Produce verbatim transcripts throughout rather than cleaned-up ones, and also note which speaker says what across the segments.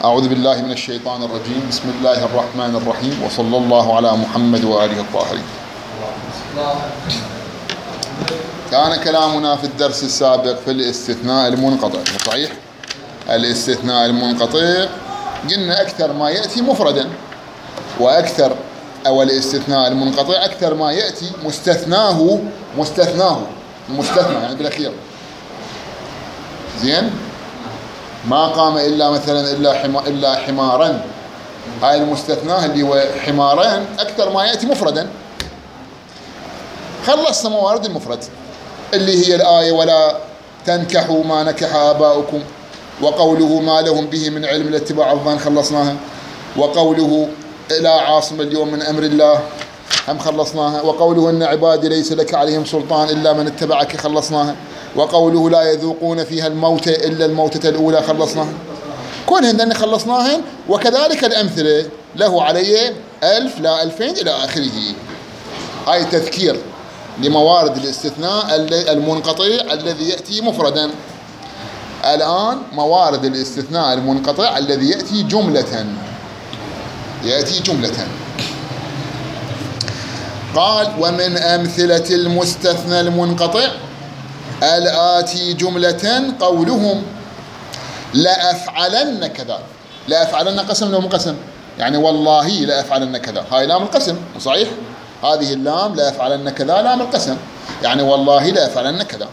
Speaker 1: أعوذ بالله من الشيطان الرجيم. بسم الله الرحمن الرحيم، وصلى الله على محمد وآله الطاهرين. كان كلامنا في الدرس السابق في الاستثناء المنقطع، صحيح؟ الاستثناء المنقطع قلنا أكثر ما يأتي مفردا، وأكثر أو الاستثناء المنقطع أكثر ما يأتي مستثناه مستثناه المستثنى يعني بالأخير. زين؟ ما قام إلا مثلا إلا حما إلا حمارا، هاي المستثناه اللي هو حمارين أكثر ما يأتي مفردا. خلصنا موارد المفرد اللي هي الآية ولا تنكحوا ما نكح آباؤكم، وقوله ما لهم به من علم لاتباع الظن خلصناها، وقوله لا عاصم اليوم من أمر الله هم خلصناها، وقوله إن عبادي ليس لك عليهم سلطان إلا من اتبعك خلصناها، وقوله لا يذوقون فيها الموت إلا الموتة الأولى خلصناها. كلهن أن خلصناهن، وكذلك الأمثلة له عليه ألف لا ألفين إلى آخره. هاي تذكير لموارد الاستثناء المنقطع الذي يأتي مفردا. الآن موارد الاستثناء المنقطع الذي يأتي جملة يأتي جملة. قال ومن أمثلة المستثنى المنقطع الآتي جملة قولهم لأفعلن كذا. لأفعلن قسم لو قسم، يعني والله لأفعلن كذا، هاي لام القسم صحيح؟ هذه اللام لأفعلن كذا لام القسم، يعني والله لأفعلن كذا،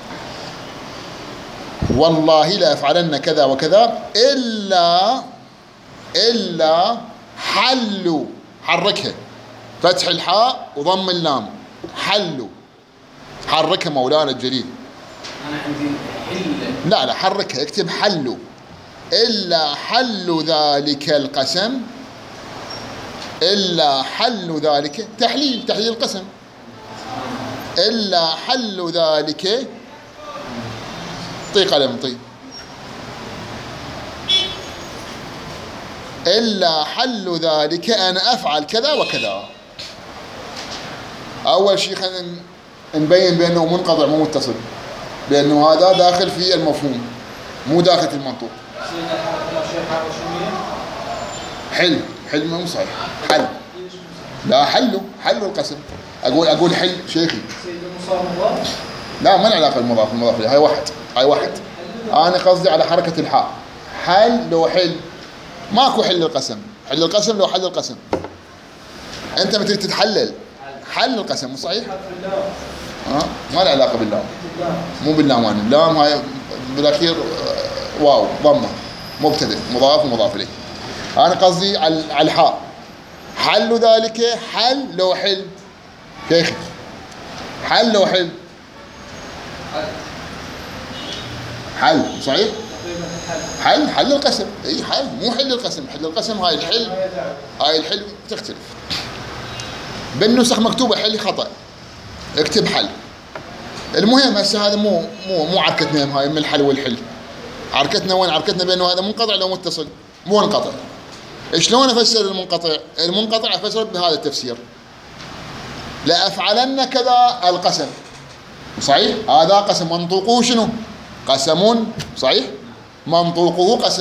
Speaker 1: والله لأفعلن كذا وكذا إلا إلا حلوا، حركها فتح الحاء وضم اللام، حلوا حركها مولانا الجليل.
Speaker 2: أنا عندي حل.
Speaker 1: لا لا حركها، اكتب حلوا. إلا حل ذلك القسم، إلا حل ذلك تحليل تحليل القسم. إلا حل ذلك طي قلم طي. إلا حل ذلك أن أفعل كذا وكذا. أول شيء خلينا نبين بأنه منقطع مو متصل، لأنه هذا داخل في المفهوم مو داخل في المنطوق. حل حل مو صحيح، حل لا حلوا حلوا القسم. أقول أقول حل شيخي. لا ما له علاقة بالمضاف، المضاف هاي واحد هاي واحد. أنا قصدي على حركة الحاء. حل لو حل ماكو حل القسم، حل القسم لو حل القسم. أنت متى تتحلل حل القسم صحيح؟ ها ما له علاقة باللام، مو باللام، يعني اللام هاي بالأخير واو ضمة مبتدئ مضاف ومضاف إليه. أنا قصدي على الحاء. حل ذلك حل لو حل كيف؟ حل لو حل حل صحيح؟ حل حل القسم، اي حل مو حل القسم، حل القسم هاي الحل هاي الحل تختلف. بالنسخ مكتوبة حل خطأ، اكتب حل. المهم هسه هذا مو مو مو عركتنا هاي من الحل والحل. عركتنا وين؟ عركتنا بأنه هذا منقطع لو متصل، مو منقطع. شلون افسر المنقطع؟ المنقطع افسره بهذا التفسير. لأفعلن كذا القسم صحيح؟ هذا قسم منطوقه شنو؟ قسم صحيح؟ منطوقه قسم،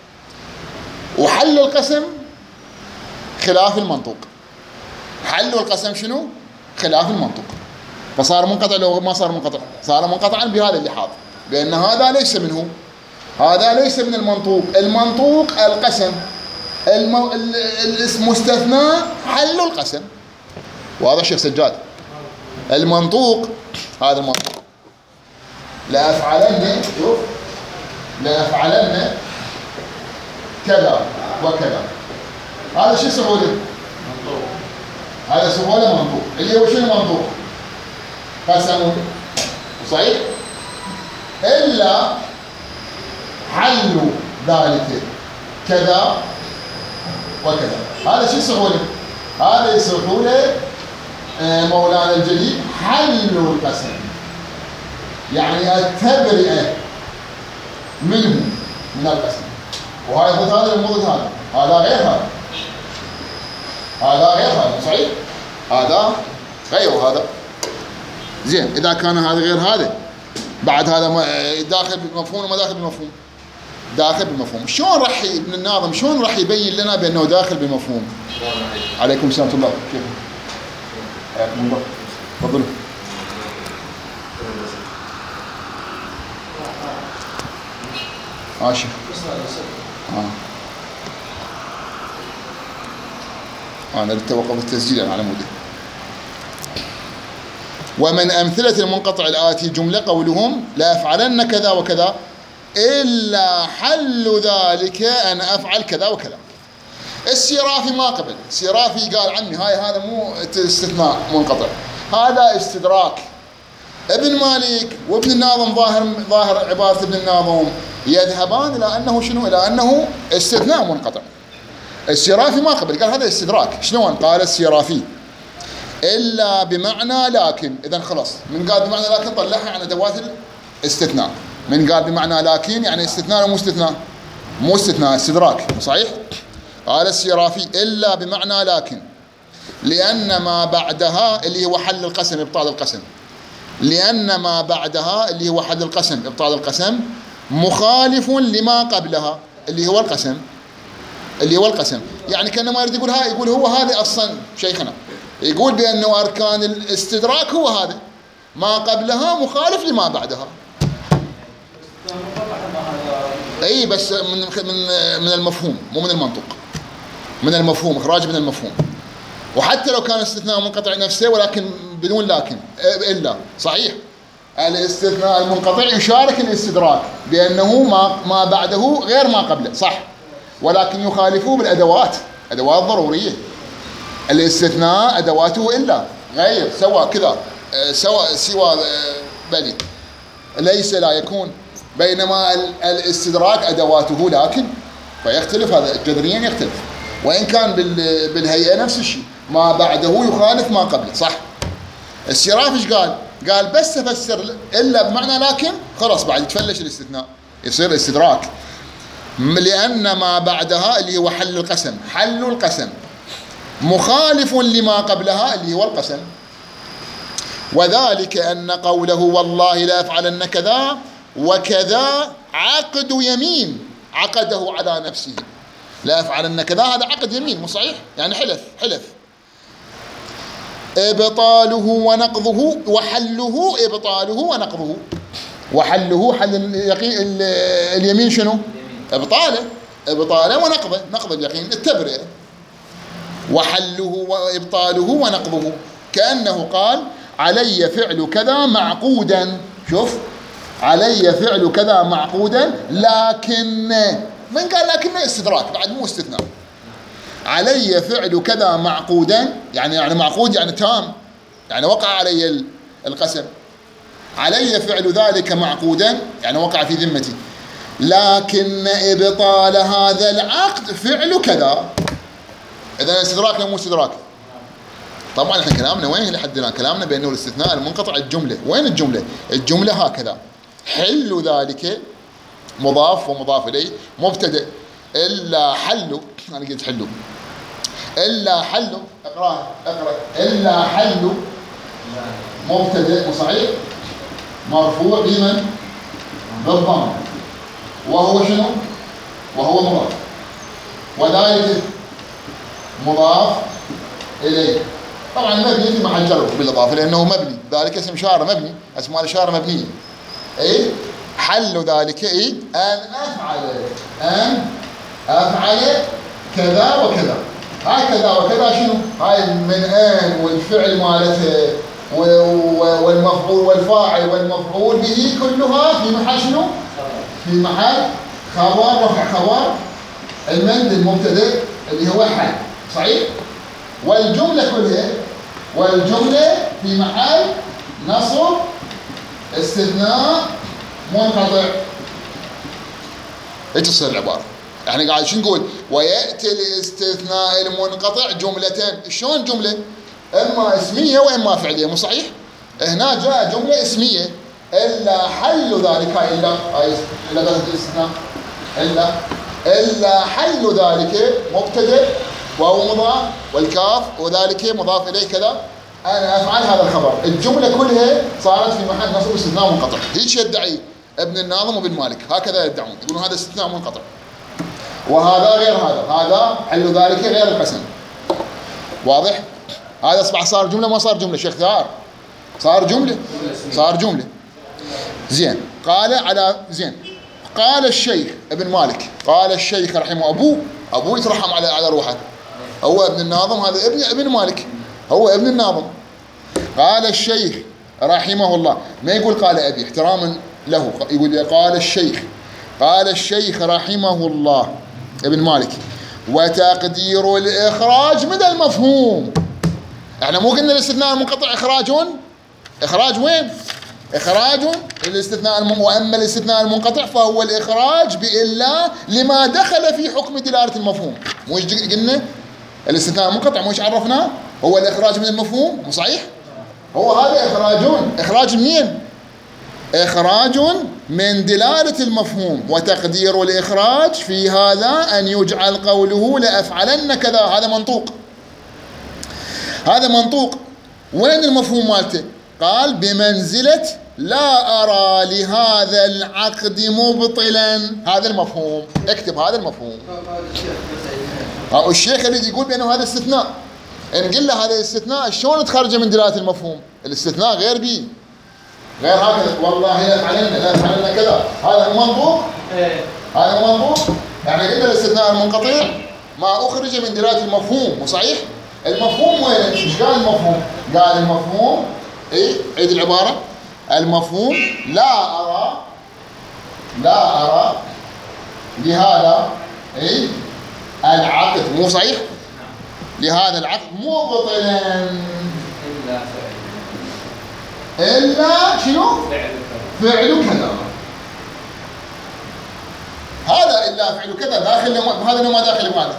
Speaker 1: وحل القسم خلاف المنطوق. حل القسم شنو؟ خلاف المنطوق. فصار منقطع لو ما صار منقطع، صار منقطعا بهذا اللحاظ، بأن هذا ليس منه، هذا ليس من المنطوق. المنطوق القسم، المو... الاسم مستثنى حل القسم. واضح شيخ سجاد؟ المنطوق هذا المنطوق. لأفعلن شوف لأفعلن كذا وكذا، هذا شو سهوله؟ منطوق. هذا سهوله منطوق اللي هو شنو منطوق؟ قسم صحيح؟ إلا حل ذلك كذا وكذا، هذا شو سهوله؟ هذا سهوله مولانا الجليل حل القسم، يعني التبرئة منه من القسم. وهذا ضد هذا مو ضد هذا، هذا غير هذا، هذا غير هذا صحيح؟ هذا غير هذا. زين إذا كان هذا غير هذا بعد هذا داخل بالمفهوم وما داخل بالمفهوم. داخل بالمفهوم. شلون راح ابن الناظم شلون راح يبين لنا بأنه داخل بالمفهوم؟ عليكم السلام ورحمة الله. كيف؟ حياكم الله. تفضلوا. ماشي. آه. أنا للتوقف التسجيل على مودي. ومن أمثلة المنقطع الآتي جملة قولهم لا أفعلن كذا وكذا إلا حل ذلك أن أفعل كذا وكذا. السرافي ما قبل، السرافي قال عني هاي هذا مو استثناء منقطع، هذا استدراك. ابن مالك وابن الناظم ظاهر ظاهر عبارة ابن الناظم يذهبان إلى أنه شنو؟ إلى أنه استثناء منقطع. السرافي ما قبل، قال هذا استدراك. شلون؟ قال السرافي إلا بمعنى لكن. إذن خلاص من قال بمعنى لكن طلعها عن أدوات الاستثناء. من قال بمعنى لكن يعني استثناء ومو استثناء؟ مو استثناء، استدراك. صحيح؟ قال السرافي إلا بمعنى لكن لأن ما بعدها اللي هو حل القسم إبطال القسم، لأن ما بعدها اللي هو حل القسم إبطال القسم مخالف لما قبلها اللي هو القسم، اللي هو القسم. يعني كأنه ما يريد يقول هاي، يقول هو هذا أصلا شيخنا يقول بأنه أركان الاستدراك هو هذا، ما قبلها مخالف لما بعدها. أي بس من من من المفهوم مو من المنطق، من المفهوم، إخراج من المفهوم. وحتى لو كان استثناء منقطع نفسه ولكن بدون لكن إلا. صحيح الاستثناء المنقطع يشارك الاستدراك بأنه ما ما بعده غير ما قبله، صح، ولكن يخالفه بالأدوات، أدوات ضرورية. الاستثناء أدواته إلا غير سواء كذا سواء سوى بلي ليس لا يكون، بينما الاستدراك أدواته لكن، فيختلف هذا جذريا يختلف. وإن كان بالهيئة نفس الشيء، ما بعده يخالف ما قبله، صح. السراف ايش قال؟ قال بس تفسر إلا بمعنى لكن خلاص بعد يتفلش الاستثناء يصير استدراك. لأن ما بعدها اللي هو حل القسم، حل القسم مخالف لما قبلها اللي هو القسم. وذلك أن قوله والله لا أفعلن كذا وكذا عقد يمين عقده على نفسه. لا أفعلن كذا هذا عقد يمين، مو صحيح؟ يعني حلف، حلف. إبطاله ونقضه وحله، إبطاله ونقضه. وحله حل اليقين اليمين شنو؟ إبطاله، إبطاله ونقضه، نقض اليقين التبرئة. وحله وإبطاله ونقضه كأنه قال علي فعل كذا معقودا. شوف، علي فعل كذا معقودا لكن، من قال لكن استدراك بعد مو استثناء. علي فعل كذا معقودا يعني يعني معقود يعني تام، يعني وقع علي القسم. علي فعل ذلك معقودا يعني وقع في ذمتي، لكن إبطال هذا العقد فعل كذا. إذا استدراك مو استدراك. طبعا احنا كلامنا وين لحد الآن؟ كلامنا بأنه الاستثناء المنقطع الجملة. وين الجملة؟ الجملة هكذا: حل ذلك مضاف ومضاف إليه مبتدأ إلا حل، أنا قلت حل، إلا حل، اقرأ اقرأ إلا حل مبتدأ وصحيح مرفوع بمن؟ بالضم، وهو شنو؟ وهو مضاف، وذلك مضاف إليه. طبعا مبني في محل جر بالإضافة لأنه مبني، ذلك اسم إشارة مبني، أسماء الإشارة مبنية. إيه؟ حل ذلك إيه؟ أن أفعل أن أفعل كذا وكذا. هاي كذا وكذا شنو؟ هاي من أن والفعل مالته والمفعول والفاعل والمفعول به كلها في محل شنو؟ في محل خبر، رفع خبر المند المبتدأ اللي هو حل، صحيح؟ والجملة كلها والجملة في محل نصب استثناء منقطع. ايش تصير العبارة؟ احنا قاعد شو نقول؟ ويأتي الاستثناء المنقطع جملتين. شلون جملة؟ اما اسمية واما فعلية، مو صحيح؟ هنا جاء جملة اسمية إلا حل ذلك، إلا إلا ذلك الاستثناء إلا إلا حل ذلك مبتدأ وهو مضاف والكاف وذلك مضاف إليه كذا. أنا أفعل هذا الخبر. الجملة كلها صارت في محل نصب استثناء منقطع. هيك يدعي ابن الناظم وابن مالك، هكذا يدعون، يقولون هذا استثناء منقطع، وهذا غير هذا، هذا حل ذلك غير القسم. واضح؟ هذا اصبح صار جمله ما صار جمله شيخ ثار؟ صار جمله، صار جمله. زين، قال على زين قال الشيخ ابن مالك، قال الشيخ رحمه ابوه، ابوه يترحم على على روحه، هو ابن الناظم، هذا ابن ابن مالك، هو ابن الناظم. قال الشيخ رحمه الله، ما يقول قال ابي احتراما له، يقول قال الشيخ، قال الشيخ رحمه الله ابن مالك، وتقدير الإخراج من المفهوم. احنا مو قلنا الاستثناء المنقطع إخراج؟ إخراج وين؟ إخراج الاستثناء الم... وأما الاستثناء المنقطع فهو الإخراج بإلا لما دخل في حكم دلالة المفهوم. مو ايش قلنا؟ الاستثناء المنقطع مو ايش عرفناه؟ هو الإخراج من المفهوم، مو صحيح؟ هو هذا إخراجون، إخراج منين؟ إخراج من دلالة المفهوم. وتقدير الإخراج في هذا أن يجعل قوله لأفعلن كذا، هذا منطوق، هذا منطوق. وين المفهوم مالته؟ قال بمنزلة لا أرى لهذا العقد مبطلا، هذا المفهوم، اكتب هذا المفهوم. الشيخ اللي يقول بأنه هذا استثناء، إن قلنا هذا استثناء شلون تخرجه من دلالة المفهوم؟ الاستثناء غير بيه، غير هكذا، والله لا فعلنا لا فعلنا كذا، هذا منطوق؟ هذا منطوق؟ يعني قلنا الاستثناء المنقطع ما أخرج من دلالة المفهوم، وصحيح؟ المفهوم وين؟ ايش قال المفهوم؟ قال المفهوم اي عيد العبارة، المفهوم لا أرى لا أرى لهذا اي العقد، مو صحيح؟ لهذا العقد مبطلا إلا فعل، إلا شنو؟ فعل كذا. هذا إلا فعل كذا داخل، هذا ما داخل ماذا؟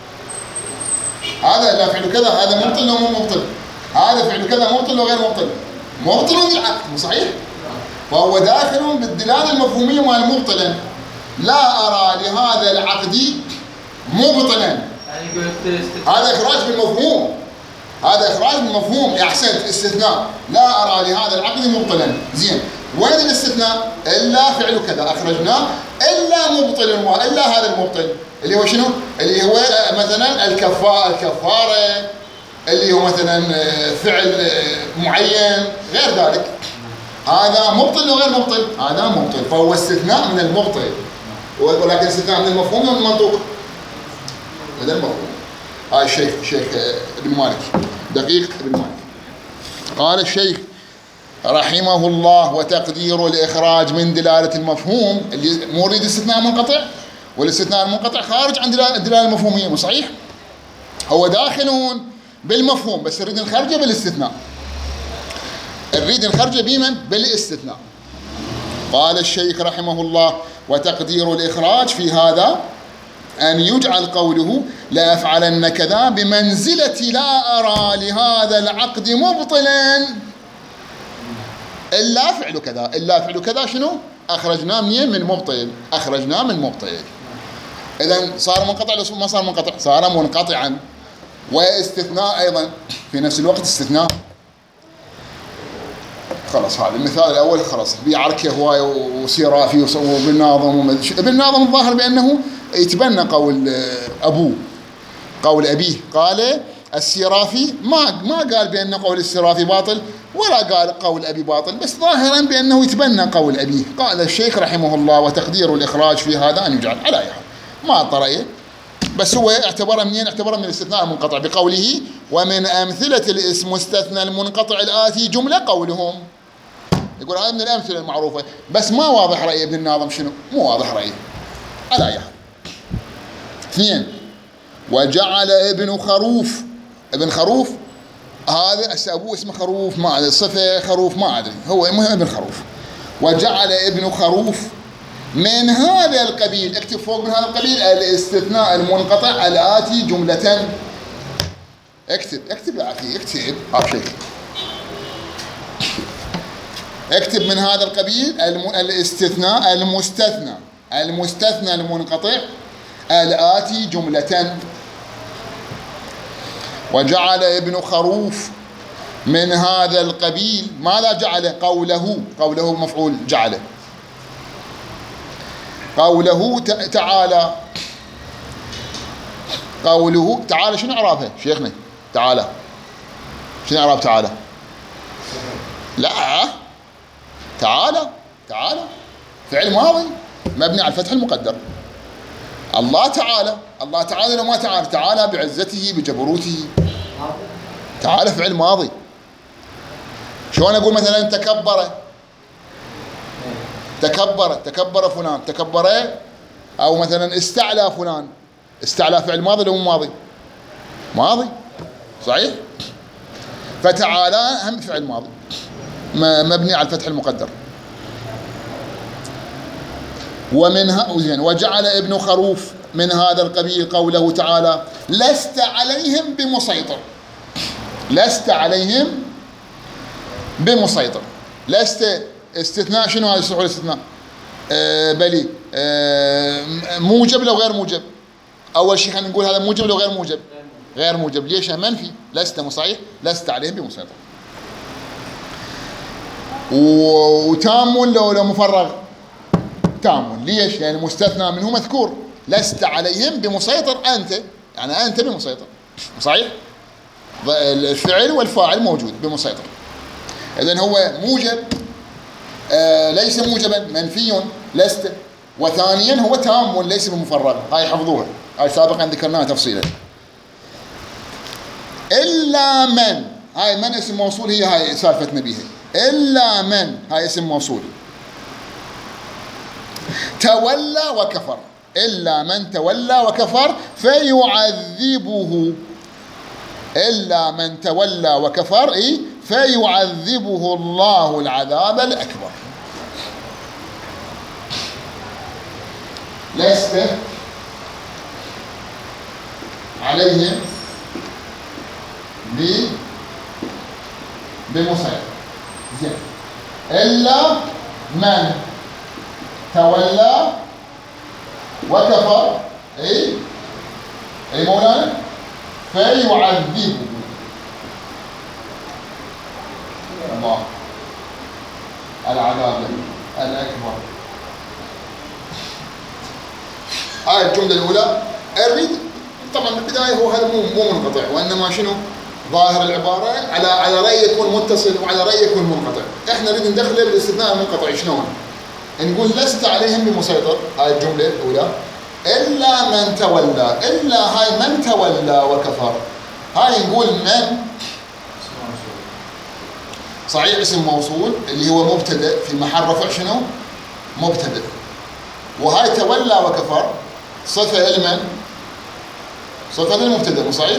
Speaker 1: هذا إلا فعل كذا، هذا مبطل ولا مو مبطل؟ هذا فعل كذا مبطل وغير مبطل؟ مبطل بالعقد، مو صحيح؟ فهو داخل بالدلالة المفهومية مال مبطلا. لا أرى لهذا العقد مبطلا، هذا إخراج بالمفهوم، هذا إخراج بالمفهوم. أحسنت، استثناء، لا أرى لهذا العقد مبطلا. زين، وين الاستثناء؟ إلا فعل كذا أخرجناه، إلا مبطل، إلا هذا المبطل اللي هو شنو؟ اللي هو مثلا الكفارة، الكفارة اللي هو مثلا فعل معين غير ذلك، هذا مبطل وغير مبطل، هذا مبطل، فهو استثناء من المبطل، ولكن استثناء من المفهوم ومن المنطوق، من المفهوم. هاي الشيخ شيخ ابن مالك، دقيق ابن مالك. قال الشيخ رحمه الله وتقدير الإخراج من دلالة المفهوم، اللي مو يريد استثناء منقطع، والاستثناء المنقطع خارج عن الدلالة المفهومية، مو صحيح؟ هو داخلون بالمفهوم بس نريد نخرجه بالاستثناء، نريد نخرجه بمن؟ بالاستثناء. قال الشيخ رحمه الله وتقدير الإخراج في هذا أن يجعل قوله لا أفعلن كذا بمنزلة لا أرى لهذا العقد مبطلا إلا فعل كذا. إلا فعل كذا شنو؟ أخرجناه منين؟ من مبطل، أخرجناه من مبطل. إذن صار منقطع ولا ما صار منقطع؟ صار منقطعا. واستثناء أيضا في نفس الوقت استثناء. خلاص هذا المثال الأول خلاص بيعركه هواية وسيرافي وابن ناظم. ابن ناظم الظاهر بأنه يتبنى قول أبوه، قول أبيه. قال السيرافي ما ما قال بأن قول السيرافي باطل ولا قال قول أبي باطل، بس ظاهرا بأنه يتبنى قول أبيه. قال الشيخ رحمه الله وتقدير الإخراج في هذا أن يجعل على أي حال، ما طريه، بس هو اعتبره منين؟ اعتبره من الاستثناء المنقطع بقوله ومن أمثلة الاسم مستثنى المنقطع الآتي جملة قولهم. يقول هذا من الأمثلة المعروفة، بس ما واضح رأي ابن الناظم شنو؟ مو واضح رأيه على أي حال. اثنين، وجعل ابن خروف، ابن خروف هذا أبوه اسمه خروف، ما أدري صفة خروف ما أدري، هو المهم ابن خروف. وجعل ابن خروف من هذا القبيل، اكتب فوق من هذا القبيل الاستثناء المنقطع الآتي جملة. اكتب اكتب يا أخي اكتب، ها شيخ اكتب من هذا القبيل الاستثناء المستثنى المستثنى المنقطع الآتي جملة. وجعل ابن خروف من هذا القبيل، ماذا جعل؟ قوله، قوله مفعول جعله، قوله تعالى، قوله تعالى شنو إعرابها شيخنا؟ تعالى شنو إعراب تعالى؟ لا، تعالى تعالى فعل ماضي مبني على الفتح المقدر. الله تعالى، الله تعالى لو ما تعالى، تعالى بعزته بجبروته. تعالى فعل ماضي. شلون اقول مثلا تكبر؟ تكبر تكبر فلان، تكبر. او مثلا استعلى فلان، استعلى فعل ماضي ولا مو ماضي؟ ماضي صحيح. فتعالى هم فعل ماضي مبني على الفتح المقدر. ومنها زين وجعل ابن خروف من هذا القبيل قوله تعالى لست عليهم بمسيطر. لست عليهم بمسيطر. لست استثناء، شنو هذا الصحيح الاستثناء؟ آه بلي آه موجب لو غير موجب؟ اول شيء خلينا نقول هذا موجب لو غير موجب؟ غير موجب. ليش؟ منفي. لست مصحيح، لست عليهم بمسيطر. وتام لو لو مفرغ؟ تام. ليش؟ يعني مستثنى منه مذكور. لست عليهم بمسيطر، انت يعني انت بمسيطر صحيح. الفعل والفاعل موجود بمسيطر. اذن هو موجب آه ليس موجبا، منفي لست. وثانيا هو تام ليس بمفرغ. هاي حفظوها، هاي سابقا ذكرناها تفصيلا. الا من، هاي من اسم موصول، هي هاي سالفتنا بيها. الا من هاي اسم موصول. تولى وكفر، الا من تولى وكفر فيعذبه. الا من تولى وكفر اي فيعذبه الله العذاب الاكبر. لست عليهم ب بمسيطر. زين. الا من تولى وكفر اي اي مولانا فيعذبه الله العذاب الاكبر. هاي الجمله الاولى اريد طبعا بالبدايه هو هذا مو مو منقطع، وانما شنو ظاهر العباره على على راي يكون متصل وعلى راي يكون منقطع. احنا نريد ندخله بالاستثناء المنقطع. شلون؟ نقول لست عليهم بمسيطر، هاي الجمله الاولى. الا من تولى، الا هاي من تولى وكفر، هاي نقول من صحيح اسم موصول اللي هو مبتدا في محل رفع شنو؟ مبتدا. وهاي تولى وكفر صفه لمن؟ صفه للمبتدا، مو صحيح؟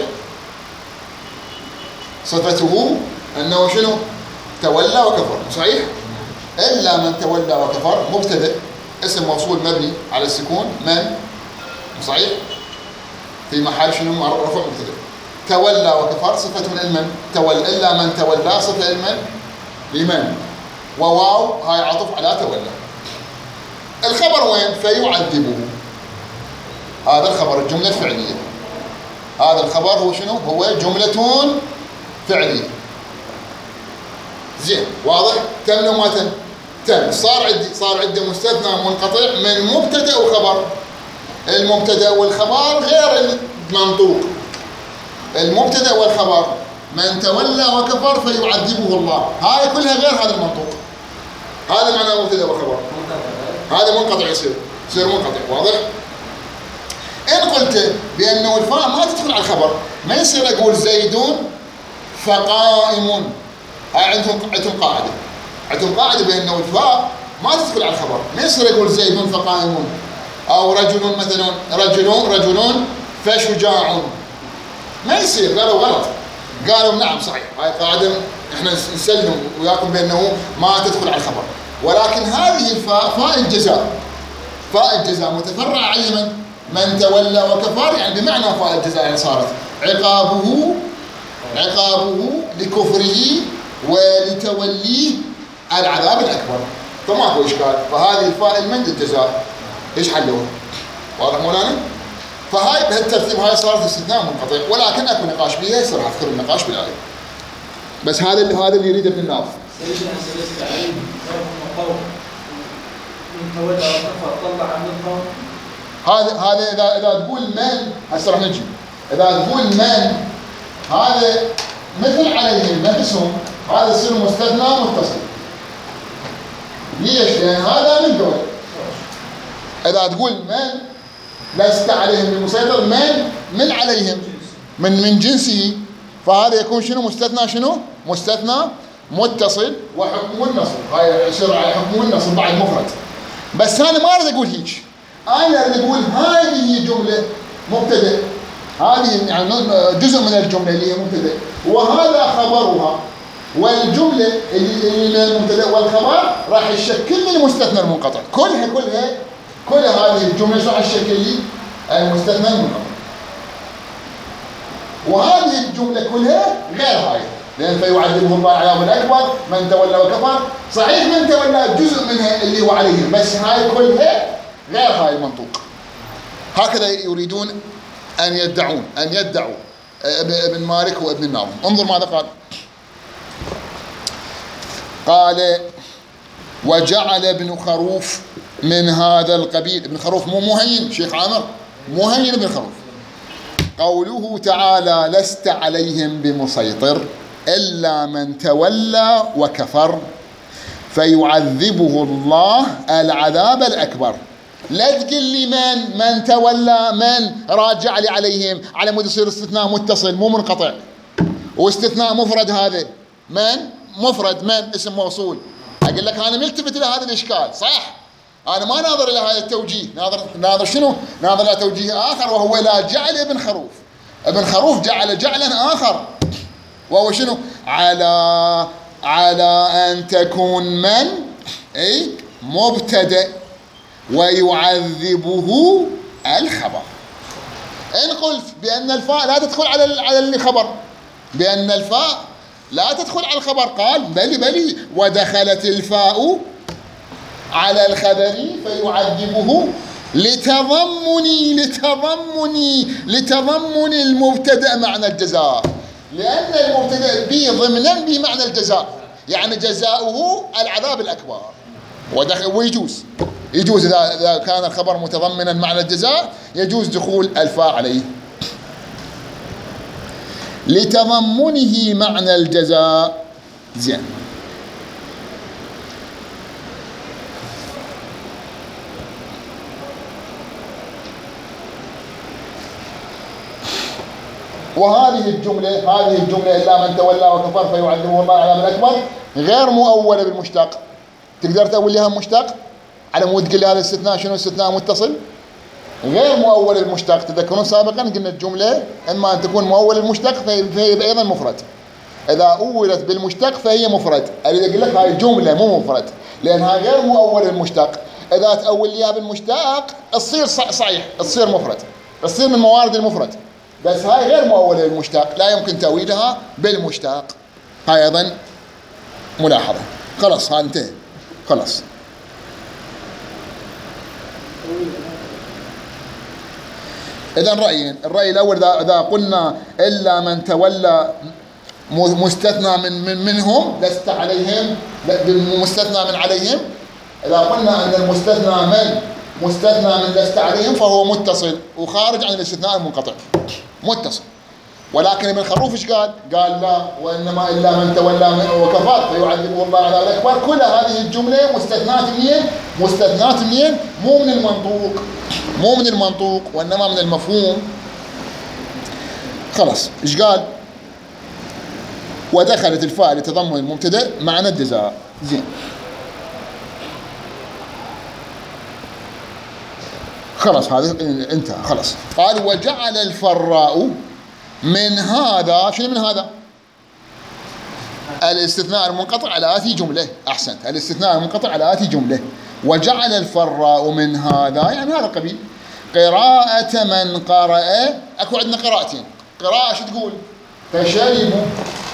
Speaker 1: صفته انه شنو؟ تولى وكفر، صحيح؟ الا من تولى وكفر مبتدا اسم موصول مبني على السكون من، صحيح؟ في محل شنو؟ رفع مبتدا. تولى وكفر صفة لمن؟ تولى. الا من تولى صفة لمن؟ لمن. وواو هاي عطف على تولى. الخبر وين؟ فيعذبه. هذا الخبر الجملة الفعلية. هذا الخبر هو شنو؟ هو جملة فعلية. زين، واضح؟ تم لو ما تم؟ تم. صار عندي صار عندي مستثنى منقطع من مبتدا وخبر. المبتدا والخبر غير المنطوق. المبتدا والخبر من تولى وكفر فيعذبه الله، هاي كلها غير هذا المنطوق. هذا معنى مبتدا وخبر. هذا منقطع يصير يصير منقطع، واضح؟ ان قلت بانه الفاء ما تدخل على الخبر ما يصير اقول زيد فقائم. هاي عندهم عندهم قاعده عندهم قاعده بانه الفاء ما تدخل على الخبر، ما يصير اقول زيد فقائم او رجل مثلا رجل رجل فشجاع، ما يصير. قالوا غلط، قالوا نعم صحيح. هاي قاعده احنا نسلم وياكم بانه ما تدخل على الخبر، ولكن هذه الفاء فاء الجزاء. فاء الجزاء متفرع على من؟ من تولى وكفر، يعني بمعنى فاء الجزاء، يعني صارت عقابه عقابه لكفره ولتوليه العذاب الاكبر، فماكو اشكال. فهذه الفاء المن الجزاء ايش حلوها؟ واضح مولانا؟ فهاي بهالترتيب هاي صارت استثناء منقطع، ولكن اكو نقاش بيها يصير اذكر النقاش بالايه. بس هذا اللي هذا اللي يريده ابن الناظر.
Speaker 2: من تولى وكفر طلع عن القوم.
Speaker 1: هذا هذا اذا اذا تقول من، هسه راح نجي. اذا تقول من هذا مثل عليهم نفسهم، هذا يصير مستثنى متصل. ليش؟ لان هذا من دول. اذا تقول من لست عليهم بمسيطر، من من عليهم من من جنسه، فهذا يكون شنو؟ مستثنى شنو؟ مستثنى متصل وحكمه النصب. هاي يصير على حكمه النصب بعد مفرد. بس انا ما اريد اقول هيك، انا اريد اقول هذه جمله مبتدا، هذه يعني جزء من الجمله اللي هي مبتدا وهذا خبرها، والجمله اللي من المبتدا والخبر راح يشكل لي المستثنى المنقطع. كلها كلها كل هذه الجمله راح تشكل لي المستثنى المنقطع. وهذه الجمله كلها غير هاي، لان فيعذبه الله العذاب الاكبر من تولى وكفر. صحيح من تولى جزء منها اللي هو عليهم، بس هاي كلها غير هاي المنطوق. هكذا يريدون ان يدعون ان يدعوا ابن مالك وابن الناظم. انظر ماذا قال. قال وجعل ابن خروف من هذا القبيل. ابن خروف مو مهين شيخ عامر، مهين ابن خروف. قوله تعالى لست عليهم بمسيطر إلا من تولى وكفر فيعذبه الله العذاب الأكبر. لا تقل لي من من تولى من راجع لي عليهم على مود يصير استثناء متصل مو منقطع، واستثناء مفرد. هذا من مفرد، من اسم موصول. أقول لك أنا ملتفت إلى هذا الإشكال صح، أنا ما ناظر إلى هذا التوجيه، ناظر ناظر شنو؟ ناظر إلى توجيه آخر، وهو لا جعل ابن خروف. ابن خروف جعل جعلا آخر، وهو شنو؟ على على أن تكون من أي مبتدأ ويعذبه الخبر. إن قلت بأن الفاء لا تدخل على على الخبر، بأن الفاء لا تدخل على الخبر، قال بلي بلي ودخلت الفاء على الخبر فيعذبه لتضمني لتضمني لتضمن المبتدأ معنى الجزاء، لأن المبتدأ به ضمنا بمعنى الجزاء، يعني جزاؤه العذاب الأكبر. ويجوز يجوز إذا إذا كان الخبر متضمنا معنى الجزاء يجوز دخول الفاء عليه لتضمنه معنى الجزاء. زين. وهذه الجملة هذه الجملة إلا من تولى وكفر فيعذبه الله العذاب الأكبر غير مؤولة بالمشتق. تقدر تأول لها مشتق على مود تقول لي هذا استثناء شنو؟ استثناء متصل غير مؤول المشتق. تذكرون سابقا قلنا الجملة إما أن تكون مؤول المشتق فهي أيضا مفرد، إذا أولت بالمشتق فهي مفرد. أريد أقول لك هاي جملة مو مفرد لأنها غير مؤول المشتق. إذا تأول ليها بالمشتق تصير صحيح، تصير مفرد، تصير من موارد المفرد، بس هاي غير مؤولة المشتق، لا يمكن تأويلها بالمشتق. هاي أيضا ملاحظة. خلاص ها انتهى خلاص. إذن رأيين، الرأي الأول إذا قلنا إلا من تولى مستثنى من, من منهم لست عليهم، مستثنى من عليهم. إذا قلنا أن المستثنى من مستثنى من لست عليهم فهو متصل وخارج عن الاستثناء المنقطع، متصل. ولكن ابن خروف ايش قال؟ قال لا وإنما إلا من تولى وكفر فيعذبه الله العذاب الأكبر. كل هذه الجملة مستثنات منين؟ مستثنات منين؟ مو من المنطوق، مو من المنطوق وإنما من المفهوم. خلاص ايش قال؟ ودخلت الفاء لتضمن المبتدأ معنى الجزاء. زين. خلاص هذا انتهى خلاص. قال وجعل الفراء من هذا، شنو من هذا؟ الاستثناء المنقطع على آتي جملة. أحسنت، الاستثناء المنقطع على آتي جملة. وجعل الفراء من هذا يعني هذا القبيل قراءة من قرأ. أكو عندنا قراءتين. قراءة شو تقول؟ فشربوا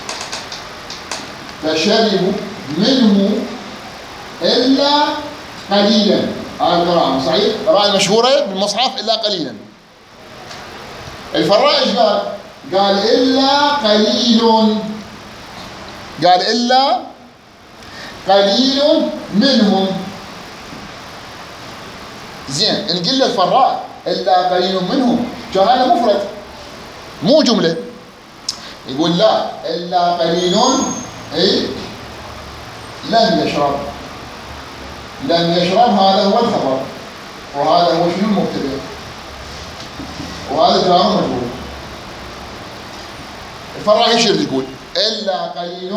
Speaker 1: فشربوا منه إلا قليلا. هذه القراءة صحيح؟ القراءة المشهورة بالمصحف إلا قليلا. الفراء ايش قال؟ قال إلا قليل، قال إلا قليل منهم. زين نقول للفراء إلا قليل منهم، كان هذا مفرد مو جملة. يقول لا، إلا قليل إيه لم يشرب. لم يشرب هذا هو الخبر، وهذا هو شنو المبتدأ، وهذا جار مجرور. الفراء ايش يقول؟ إلا قليل،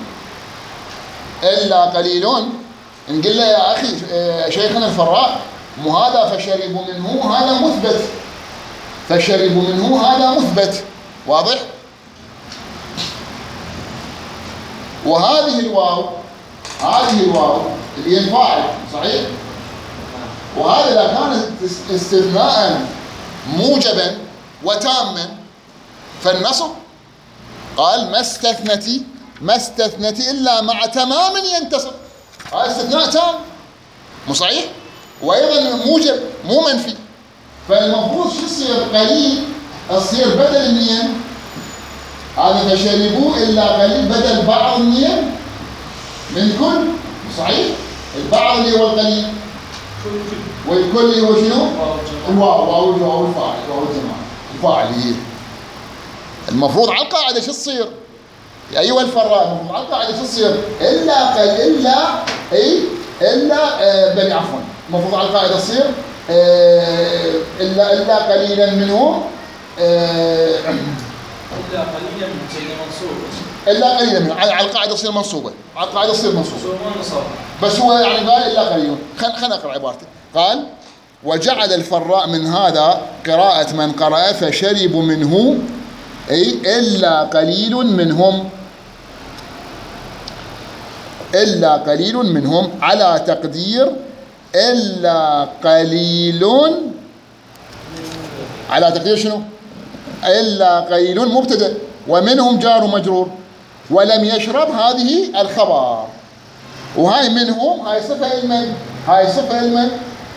Speaker 1: إلا قليل. نقول له يا أخي شيخنا الفراء، مو هذا فشربوا منه هذا مثبت، فشربوا منه هذا مثبت، واضح؟ وهذه الواو، هذه الواو اللي هي الفاعل صحيح؟ وهذا إذا كان استثناء موجبا وتاما فالنصب قال ما استثنتي، ما استثنتي إلا مع تمام ينتصب. هذا استثناء تام مو صحيح؟ وأيضا موجب مو منفي. فالمفروض شو يصير؟ قليل تصير بدل النين، هذا فشربوا إلا قليل بدل بعض النين من كل، صحيح؟ البعض اللي هو القليل والكل اللي هو شنو؟ الواو، واو واو الفاعل، واو الجماعة الفاعل هي. المفروض على القاعدة شو تصير؟ أيها الفراء المفروض على القاعدة شو تصير؟ إلا قل إلا أي إلا آه بل عفوا، المفروض على القاعدة تصير آه إلا إلا قليلا منهم آه
Speaker 2: إلا قليلا من سيد منصوب،
Speaker 1: إلا قليلا منهم على القاعدة تصير منصوبة، على القاعدة تصير منصوبة
Speaker 2: نصب.
Speaker 1: بس هو يعني قال إلا قليل. خلينا خلينا نقرأ عبارته. قال وجعل الفراء من هذا قراءة من قرأ فشربوا منه أي إلا قليل منهم، إلا قليل منهم على تقدير إلا قليل، على تقدير شنو؟ إلا قليل مبتدأ ومنهم جار ومجرور، ولم يشرب هذه الخبر. وهاي منهم هاي صفة المن، هاي صفة المن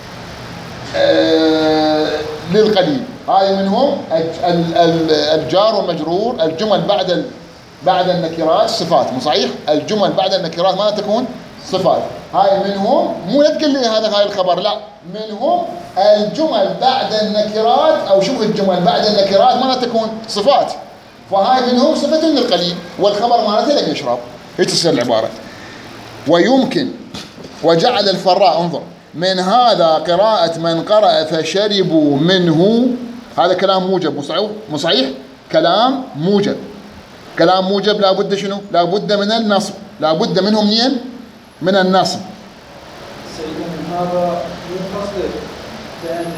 Speaker 1: آه للقليل. هاي منهم الجار والمجرور، الجمل بعد بعد النكرات صفات مو صحيح؟ الجمل بعد النكرات ما تكون صفات. هاي منهم مو لا تقول لي هذا هاي الخبر، لا، منهم الجمل بعد النكرات او شبه الجمل بعد النكرات ما تكون صفات. فهاي منهم صفة للقليل والخبر مالته لم يشرب. هيك تصير العبارة. ويمكن وجعل الفراء، انظر، من هذا قراءة من قرأ فشربوا منه، هذا كلام موجب مو صحيح؟ كلام موجب، كلام موجب لابد شنو؟ لابد من النصب، لابد منهم منين؟ من النصب.
Speaker 2: سيدنا من هذا مو قصدك لأن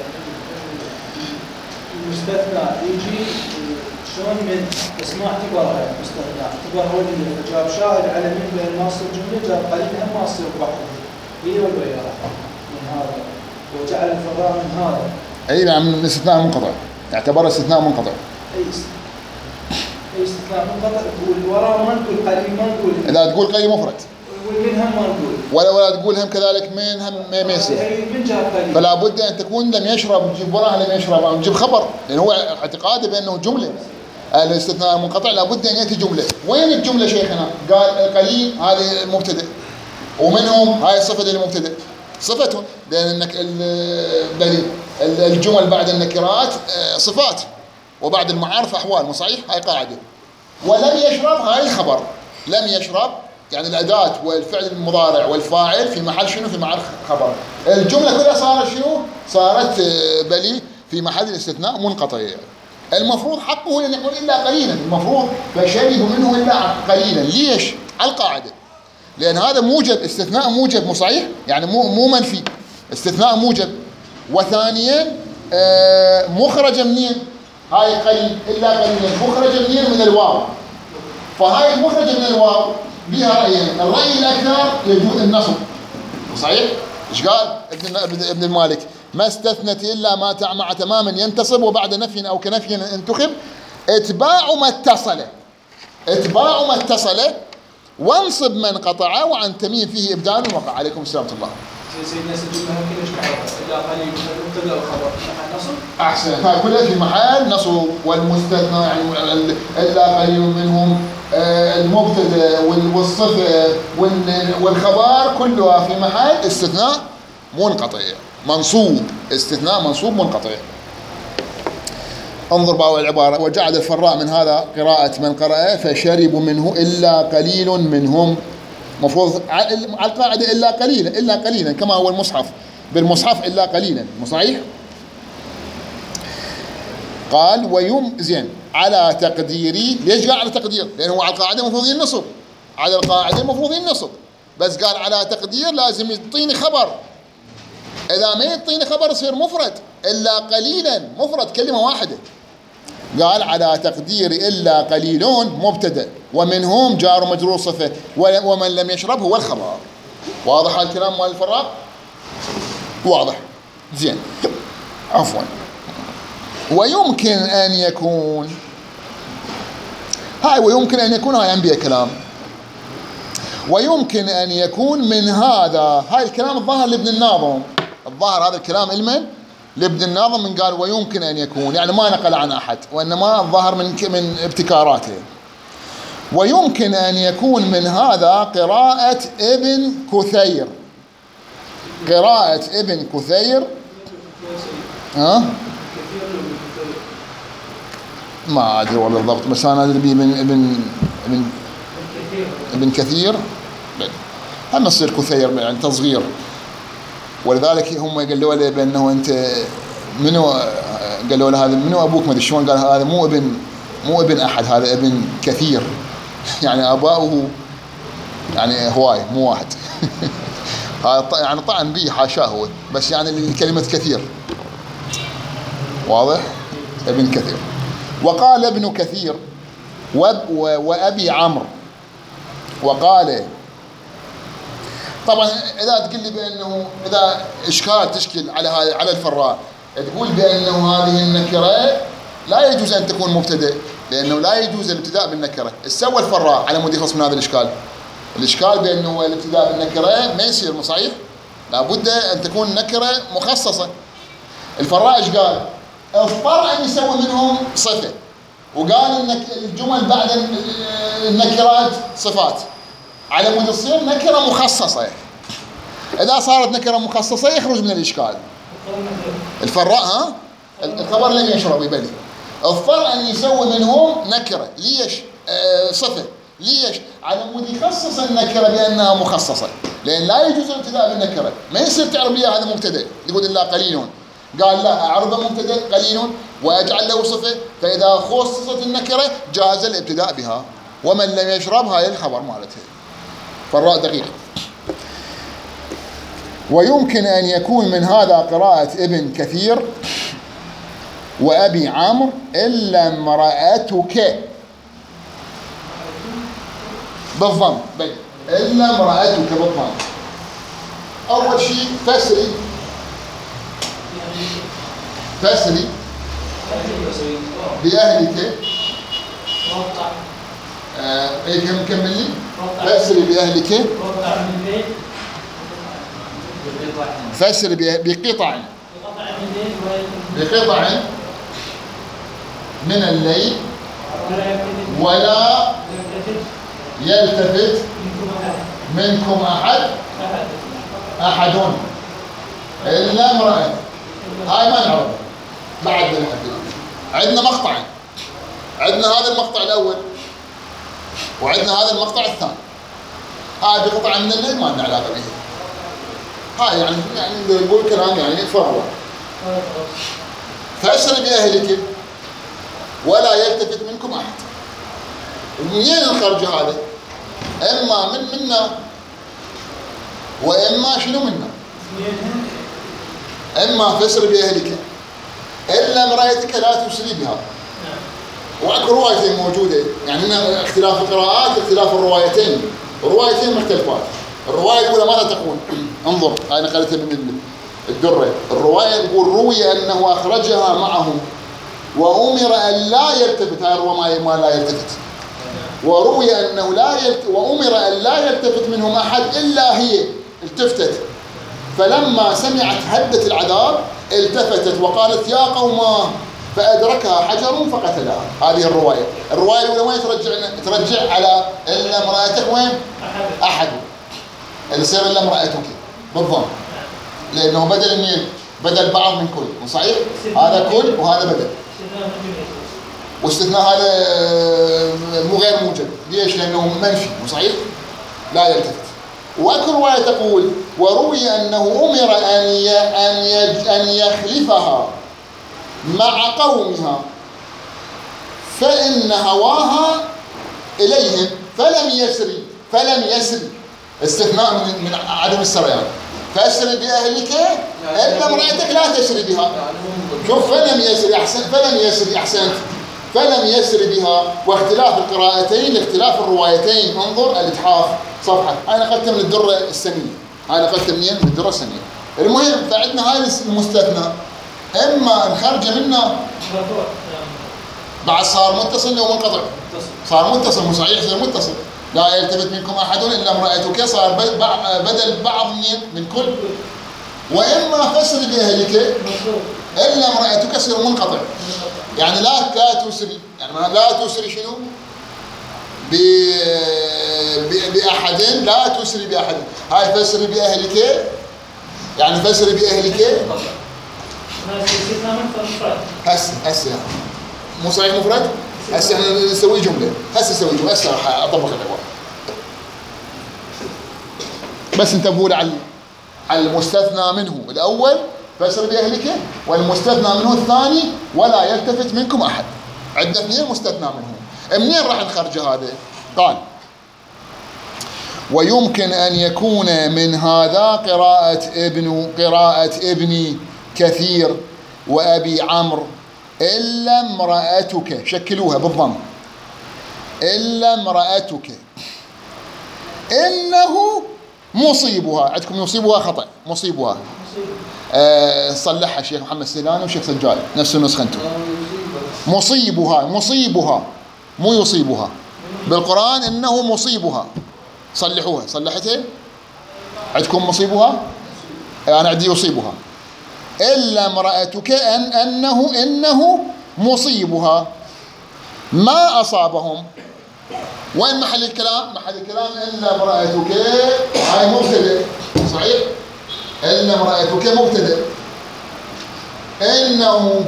Speaker 2: المستثنى يجي شلون من بس ما اعتبرها مستثنى، اعتبرها اللي جاب شاهد على من بين ناصر الجملة، جاب قليل هم ما يصير بحث هي والبيان من هذا. وجعل الفراء من هذا
Speaker 1: اي نعم، من استثناء منقطع، يعتبر استثناء منقطع.
Speaker 2: اي اي استثناء منقطع. تقول وراء ما نقول قليل، ما نقول
Speaker 1: لا تقول قليل مفرد،
Speaker 2: والمن هم ما نقول،
Speaker 1: ولا ولا تقول هم كذلك من هم ما يصير.
Speaker 2: من جاب قليل، فلا
Speaker 1: بد ان تكون لم يشرب، نجيب وراها لم يشرب او نجيب خبر، لان هو اعتقاده بانه جمله. الاستثناء المنقطع لابد ان ياتي جمله. وين الجمله شيخنا؟ قال القليل هذه المبتدا، ومنهم هاي الصفه للمبتدا، صفته، لانك الجمل بعد النكرات صفات وبعد المعارف احوال مو صحيح؟ هاي قاعده. ولم يشرب هاي الخبر، لم يشرب يعني الاداه والفعل المضارع والفاعل في محل شنو؟ في محل خبر. الجمله كلها صارت شنو؟ صارت بلي في محل الاستثناء منقطع. المفروض حقه ان يقول الا قليلا، المفروض فشربوا منه الا قليلا. ليش؟ على القاعده، لان هذا موجب، استثناء موجب مو صحيح؟ يعني مو مو منفي، استثناء موجب. وثانيا آه مخرجه منين؟ هاي قليل الا قليلا مخرجه منين؟ من الواو. فهاي المخرجه من الواو بها رايين، الراي الاكثر يجوز النصب صحيح؟ ايش قال ابن ابن المالك؟ ما استثنت الا ما مع تماما ينتصب وبعد نفي او كنفي انتخب، اتباع ما اتصل، اتباع ما اتصل وانصب من قطع وعن تميم فيه ابدال وقع. عليكم السلام ورحمه الله.
Speaker 2: سيدنا سجلنا كلش معروف الا قليل من المبتدا والخبر في محل نصب.
Speaker 1: احسن، هاي كلها في محل نصب. والمستثنى يعني الا قليل منهم، المبتدا والصفه والخبر كلها في محل استثناء منقطع منصوب، استثناء منصوب منقطع. انظر بقى العبارة: وجعل الفراء من هذا قراءة من قرأ فشربوا منه إلا قليل منهم. مفروض على القاعدة إلا قليلا، إلا قليلا كما هو المصحف، بالمصحف إلا قليلا، صحيح؟ قال ويم زين على تقديري. ليش قال على تقدير؟ لأنه على القاعدة المفروض ينصب، على القاعدة المفروض ينصب، بس قال على تقدير لازم يعطيني خبر. إذا ما يعطيني خبر يصير مفرد، إلا قليلا مفرد كلمة واحدة. قال على تقدير إلا قليلون مبتدأ، ومنهم جار مجرور صفة، ومن لم يشرب هو الخبر. واضح الكلام مال الفراء؟ واضح زين. عفوا. ويمكن أن يكون، هاي ويمكن أن يكون هاي عم بيها كلام. ويمكن أن يكون من هذا، هاي الكلام الظاهر لابن الناظم، الظاهر هذا الكلام المن لابن الناظم من قال ويمكن أن يكون، يعني ما نقل عن أحد، وإنما الظاهر من من ابتكاراته. ويمكن أن يكون من هذا قراءة ابن كثير، قراءة ابن كثير. ها؟ ما أدري والله بالضبط، بس أنا أدري به من ابن ابن ابن كثير. هم يصير كثير يعني تصغير، ولذلك هم قالوا له بأنه أنت منو، قالوا له هذا منو أبوك، ما أدري شلون قال هذا مو ابن مو ابن أحد، هذا ابن كثير، يعني آباؤه يعني هواي مو واحد. هذا يعني طعن به حاشاه هو، بس يعني كلمة كثير واضح. ابن كثير. وقال ابن كثير وأبي عمرو. وقال طبعا إذا تقول لي بأنه إذا إشكال تشكل على هذا على الفراء، تقول بأنه هذه النكرة لا يجوز أن تكون مبتدأ، لأنه لا يجوز الابتداء بالنكرة. سوى الفراء على مود يخلص من هذا الإشكال. الإشكال بأنه الابتداء بالنكرة ما يصير، مو صحيح؟ لابد أن تكون نكرة مخصصة. الفراء إيش قال؟ اضطر أن يسوي منهم صفة، وقال إن الجمل بعد النكرات صفات، على مود تصير نكرة مخصصة. إذا صارت نكرة مخصصة يخرج من الإشكال. الفراء ها الخبر لم يشرب يبلي، اضطر أن يسوي منهم نكرة. ليش؟ آه صفة. ليش؟ على مود يخصص النكرة بأنها مخصصة، لأن لا يجوز الابتداء بالنكرة. ما يصير تعرب لي هذا مبتدأ يقول إلا قليل، قال لا أعرض مبتدأ قليل وأجعل له صفة، فإذا خصصت النكرة جاز الابتداء بها. ومن لم يشربها هي الخبر مالتها. فالراء دقيق. ويمكن أن يكون من هذا قراءة ابن كثير وأبي عمرو إلا امرأتك بالضم، بل إلا امرأتك بالضم. أول شيء فسري فسري بأهلك. آه إيه كم كمل لي؟ فسري بأهلك. فسري بقطع بقطع من الليل ولا يلتفت منكم أحد أحد إلا امرأة. هاي ما نعرف بعد نحدد. عندنا مقطعين، عندنا هذا المقطع الأول وعندنا هذا المقطع الثاني. هاي بقطعة من الليل ما لنا علاقة بها. هاي يعني يعني يقول كلام يعني فروا. فأسر بأهلك ولا يلتفت منكم أحد. منين الخرج هذا؟ إما من منا وإما شنو منا. إما فسر بأهلك إلا امرأتك لا تسري بها. وأكو روايتين موجودة، يعني هنا اختلاف القراءات، اختلاف الروايتين، الروايتين مختلفات. الرواية الأولى ماذا تقول؟ انظر، هاي نقلتها من الدرة. الرواية تقول روي أنه أخرجها معه وأمر أن لا يلتفت. هاي الرواية ما لا يلتفت. وروي أنه لا يلتفت وأمر أن لا يلتفت منهم أحد إلا هي التفتت، فلما سمعت هدة العذاب التفتت وقالت يا قوما، فأدركها حجر فقتلها. هذه الرواية. الرواية الأولى وين ترجع؟ ترجع على إلا امرأتك وين؟ أحد. اللي يصير إلا امرأتك بالضم. لأنه بدل من بدل بعض من كل، مو صحيح؟ هذا كل وهذا بدل. واستثناء هذا مو غير موجب، ليش؟ لأنه منفي، مو صحيح؟ لا يلتفت. وأكو رواية تقول: وروي أنه أمر أن أن أن يخلفها مع قومها فإن هواها إليهم فلم يسري فلم يسري استثناء من, من عدم السريان. فأسر بأهلك إلا امرأتك لا تسري بها. شوف، فلم يسري أحسن فلم يسري أحسنت فلم يسري بها. واختلاف القراءتين لاختلاف الروايتين. انظر الإتحاف صفحة. أنا أخذت من الدرة السنية. أنا أخذت منين؟ من الدرة السنية. المهم فعندنا هاي المستثنى إما نخرج منه بعد صار متصل أو منقطع. صار متصل، مو صحيح؟ صار متصل. لا يلتفت منكم أحد إلا امرأتك، صار بدل بعض من من كل. وإما فسر بأهلك إلا امرأتك صار منقطع. يعني لا لا تسري، يعني لا تسري شنو؟ ب بأحد، لا تسري بأحد. هاي فسر بأهلك، يعني فسر بأهلك هسه هسه مو صحيح مفرد؟ هسه احنا نسوي جمله، هسه نسوي جمله، هسه راح اطبق الابواب. بس انتبهوا على على المستثنى منه الاول فسر باهلك، والمستثنى منه الثاني ولا يلتفت منكم احد. عندنا اثنين مستثنى منه، منين راح نخرج هذا؟ قال: ويمكن ان يكون من هذا قراءة ابن قراءة ابني كثير وابي عمرو إلا امرأتك، شكلوها بالضم، إلا امرأتك إنه مصيبها. عندكم يصيبها خطأ، مصيبها. أه صلحها الشيخ محمد السيلاني والشيخ سجاد، نفس النسخة انتم. مصيبها، مصيبها مو يصيبها. بالقرآن إنه مصيبها. صلحوها، صلحتها؟ عندكم مصيبها؟ أنا عندي يصيبها. إلا امرأتك أن أنه إنه مصيبها ما أصابهم. وين محل الكلام؟ محل الكلام إلا امرأتك، هاي مبتدأ، صحيح؟ إلا امرأتك مبتدأ، إنه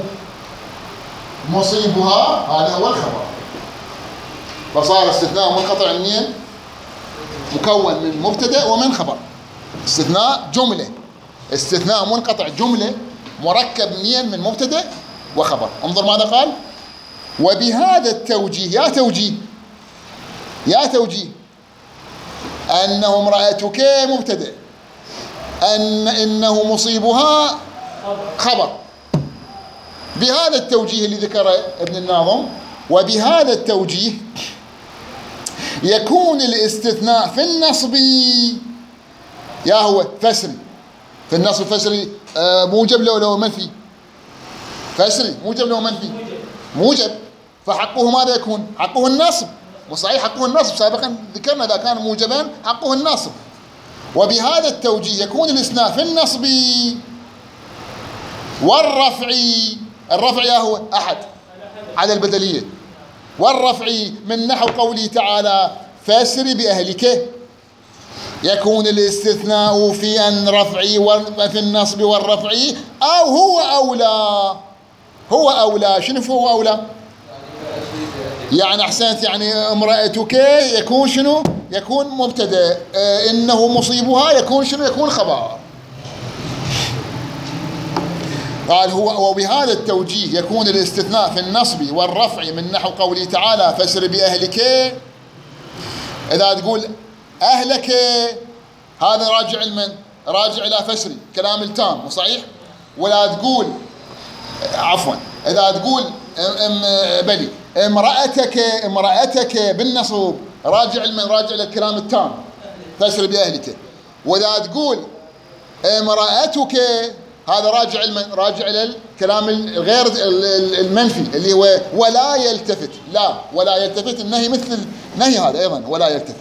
Speaker 1: مصيبها هذا هو الخبر. فصار استثناء منقطع منين؟ مكون من مبتدأ ومن خبر. استثناء جملة، استثناء منقطع جملة مركب منين؟ من مبتدأ وخبر. انظر ماذا قال: وبهذا التوجيه، يا توجيه يا توجيه أنه امرأتك مبتدأ، أن إنه مصيبها خبر. بهذا التوجيه اللي ذكره ابن الناظم، وبهذا التوجيه يكون الاستثناء في النصب يا هو فسري. في النصب الفسري موجب لو لو منفي؟ فسري موجب لو منفي؟ موجب. فحقه ماذا يكون؟ حقه النصب، مو صحيح؟ حقه النصب. سابقا ذكرنا إذا كان موجبا حقه النصب. وبهذا التوجيه يكون الاستثناء في النصب والرفع. الرفع يا هو أحد على البدلية، والرفع من نحو قوله تعالى: فاسر بأهلك. يكون الاستثناء في أن رفعي وفي النصب والرفع أو هو أولى. هو أولى. شنو هو أولى؟ يعني أحسنت، يعني امرأتك يكون شنو؟ يكون مبتدأ. آه إنه مصيبها يكون شنو؟ يكون خبر. قال هو: وبهذا التوجيه يكون الاستثناء في النصب والرفع من نحو قوله تعالى: فاسر بأهلك. إذا تقول أهلك هذا راجع لمن؟ راجع إلى فسري، كلام التام، صحيح؟ ولا تقول عفوا إذا تقول ام بلي امرأتك امرأتك بالنصب راجع لمن؟ راجع للكلام التام، فسر بأهلك. وإذا تقول امرأتك هذا راجع لمن؟ راجع للكلام الغير المنفي اللي هو ولا يلتفت. لا، ولا يلتفت النهي مثل نهي هذا أيضا، ولا يلتفت.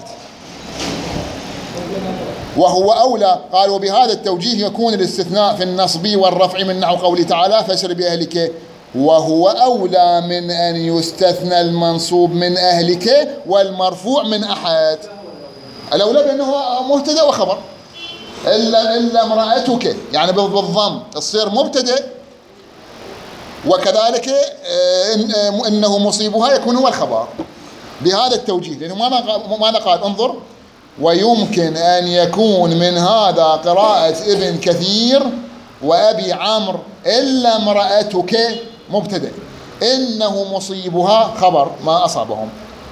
Speaker 1: وهو أولى. قال: وبهذا التوجيه يكون الاستثناء في النصب والرفع من نحو قوله تعالى: فاسر بأهلك. وهو أولى من أن يستثنى المنصوب من أهلك والمرفوع من أحد. الأولى بأنه مبتدأ وخبر. إلا إلا امرأتك، يعني بالضم تصير مبتدأ، وكذلك إن إنه مصيبها يكون هو الخبر بهذا التوجيه. لأنه ماذا قال؟ انظر: ويمكن أن يكون من هذا قراءة ابن كثير وأبي عمرو إلا امرأتك مبتدأ، إنه مصيبها خبر ما أصابهم.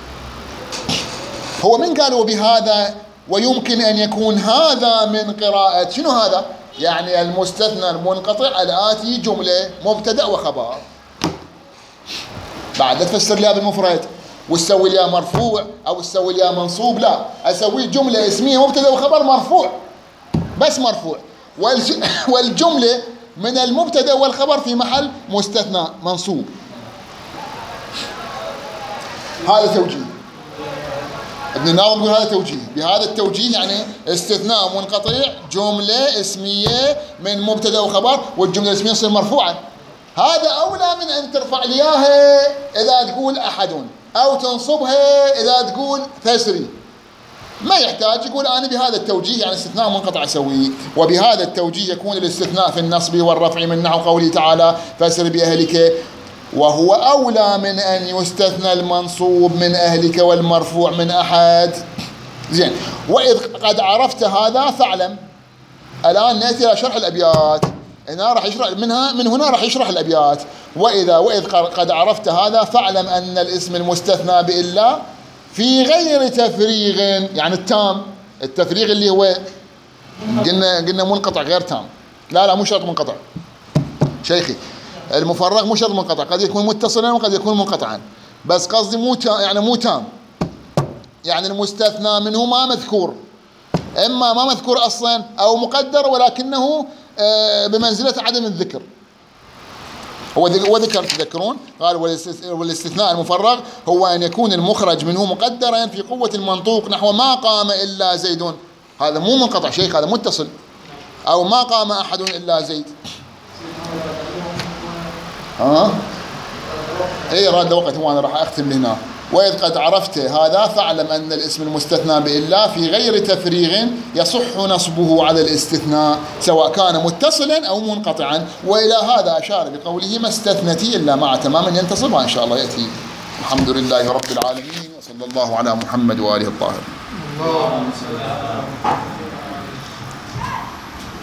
Speaker 1: هو من قالوا بهذا ويمكن أن يكون هذا من قراءة شنو هذا؟ يعني المستثنى المنقطع الآتي جملة مبتدأ وخبر. بعد لا تفسر لي بالمفرد وتسوي لي مرفوع أو تسوي لي منصوب، لا، أسوي جملة اسمية مبتدأ وخبر مرفوع، بس مرفوع، والجملة من المبتدأ والخبر في محل مستثنى منصوب. هذا توجيه ابن الناظم يقول هذا توجيه. بهذا التوجيه يعني استثناء منقطع جملة اسمية من مبتدأ وخبر، والجملة الاسمية تصير مرفوعة. هذا أولى من أن ترفع لياها إذا تقول أحد، أو تنصبها إذا تقول تسري. ما يحتاج يقول أنا بهذا التوجيه يعني استثناء منقطع أسويه. وبهذا التوجيه يكون الاستثناء في النصب والرفع من نحو قوله تعالى: فاسر بأهلك، وهو أولى من أن يستثنى المنصوب من أهلك والمرفوع من أحد. زين. وإذ قد عرفت هذا فاعلم. الآن نأتي إلى شرح الأبيات. هنا راح يشرح منها من هنا راح يشرح الأبيات. وإذا وإذ قد عرفت هذا فاعلم أن الاسم المستثنى بإلا في غير تفريغ، يعني التام، التفريغ اللي هو قلنا قلنا منقطع غير تام. لا لا مو شرط منقطع شيخي، المفرغ مو شرط منقطع، قد يكون متصلا وقد يكون منقطعا، بس قصدي مو يعني مو تام، يعني المستثنى منه ما مذكور، اما ما مذكور اصلا او مقدر ولكنه بمنزله عدم الذكر. هو وذكر تذكرون قال: والاستثناء المفرغ هو ان يكون المخرج منه مقدرا في قوه المنطوق نحو ما قام الا زيد. هذا مو منقطع شيخ، هذا متصل. او ما قام احد الا زيد. ها اي راد وقت، وانا راح اختم لهنا. واذ قد عرفت هذا فاعلم ان الاسم المستثنى بالا في غير تفريغ يصح نصبه على الاستثناء سواء كان متصلا او منقطعا. والى هذا اشار بقوله: ما استثنتي الا مع تمام ينتصبها. ان شاء الله ياتي. الحمد لله رب العالمين، وصلى الله على محمد واله الطاهرين.